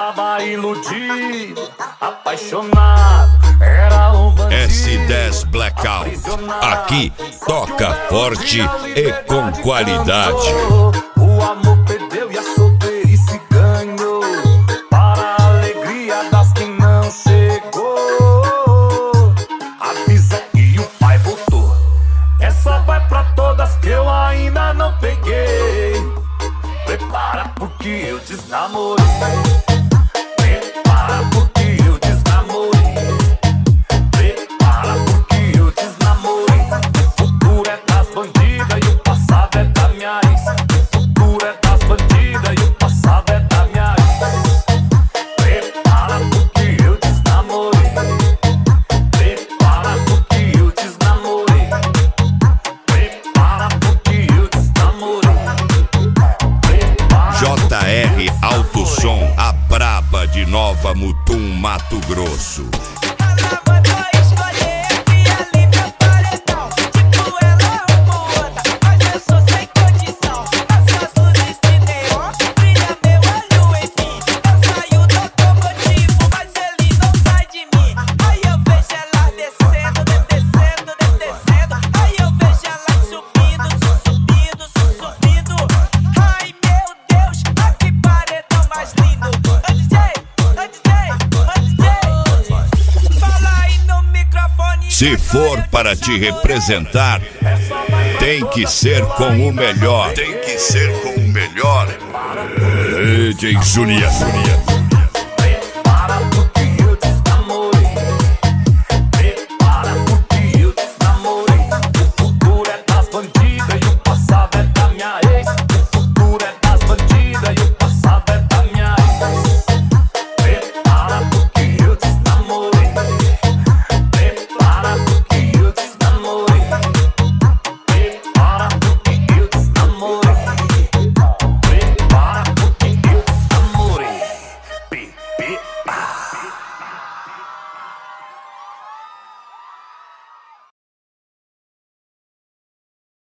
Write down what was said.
Tava iludido, apaixonado, era um bandido. S10 Blackout, aqui toca forte e com qualidade. O amor perdeu e a solteirice ganhou, para a alegria das que não chegou. Avisa que o pai voltou. Essa vai pra todas que eu ainda não peguei. Prepara porque eu desnamorei. Prepara porque eu desnamorei. Prepara porque eu desnamorei. O futuro é das bandidas e o passado é da minha ex. O futuro é das bandidas e o passado é da minha ex. Prepara porque eu desnamorei. Prepara porque eu desnamorei. Prepara porque eu desnamorei. JR Alto Som, a braba de Nova Mutum, Mato Grosso. Se for para te representar, tem que ser com o melhor. Tem que ser com o melhor. DJ Júnior.